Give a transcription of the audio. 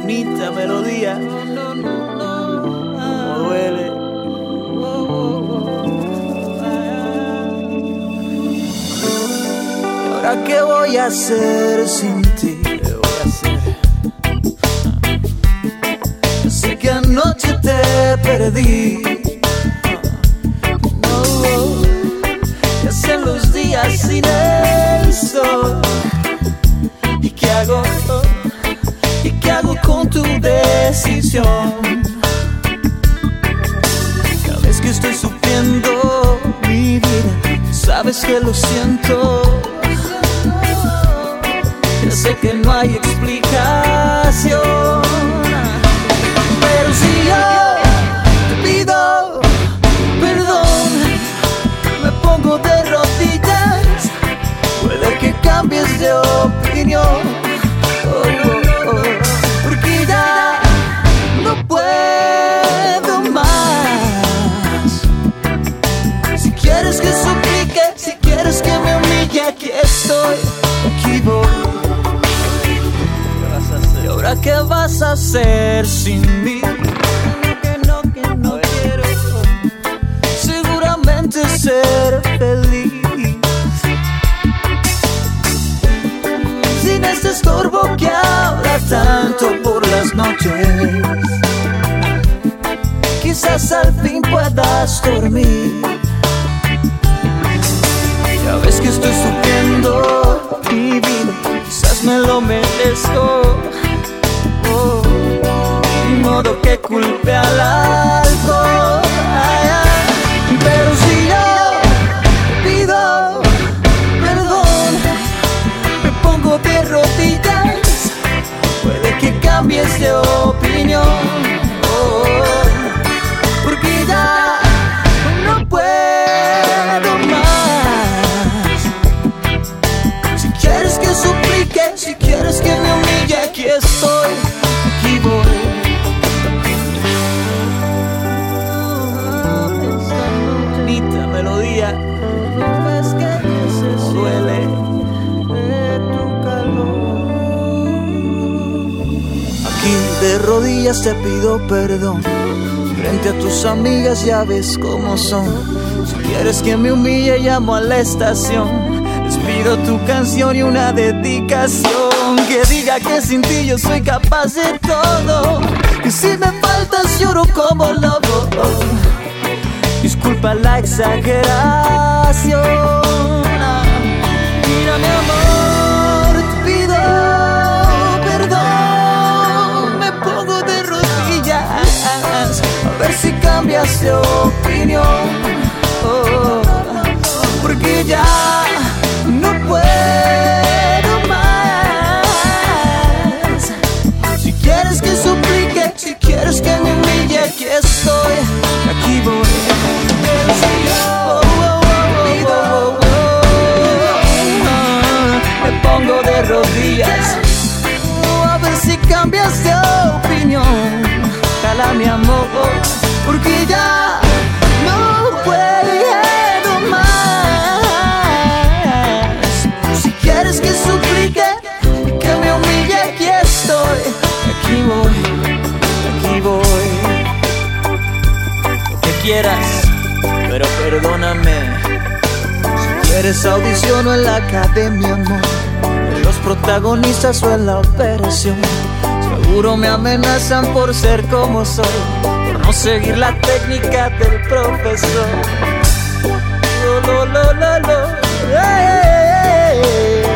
bonita melodía. No duele. ¿Ahora qué voy a hacer sin ti? ¿Qué voy a hacer? Sé que anoche te perdí. No, ¿qué hacen los días sin el sol? ¿Y qué hago? ¿Y qué hago con tu decisión? Sabes que estoy sufriendo mi vida, sabes que lo siento. Ya sé que no hay explicación, pero si yo te pido perdón, me pongo de rodillas, puede que cambies de opinión. Porque ya no puedo más. Si quieres que suplique, si quieres que me humille, aquí estoy, aquí voy. ¿Y ahora qué vas a hacer sin mí? Que no quiero seguramente ser feliz sin este estorbo que habla tanto por las noches. Quizás al fin puedas dormir. Ya ves que estoy sufriendo mi vida, quizás me lo merezco. De modo que culpe al alcohol. Pero si yo te pido perdón, me pongo de rodillas, puede que cambies de opinión. Porque ya no puedo más. Si quieres que suplique, si quieres que me humille, aquí estoy, aquí voy. Bonita melodía, es que no duele de tu calor. Aquí de rodillas te pido perdón, frente a tus amigas ya ves cómo son. Si quieres que me humille, llamo a la estación, les pido tu canción y una dedicación que diga que sin ti yo soy capaz de todo, que si me faltas lloro como lobo. Disculpa la exageración. Mira mi amor, te pido perdón, me pongo de rodillas, a ver si cambias de opinión. Porque ya no puedo más. Si quieres que suplique, si quieres que me humille, aquí estoy, aquí voy. Me pongo de rodillas, a ver si cambias de opinión. Jala mi amor, porque ya no puedo más. Si quieres que suplique, que me humille, aquí estoy, aquí voy, aquí voy. Lo que quieras, pero perdóname. Si quieres audiciono en la academia, amor, en los protagonistas o en la operación. Seguro me amenazan por ser como soy, por no seguir la técnica del profesor. Lo, lo, lo, lo, lo. Hey, hey, hey.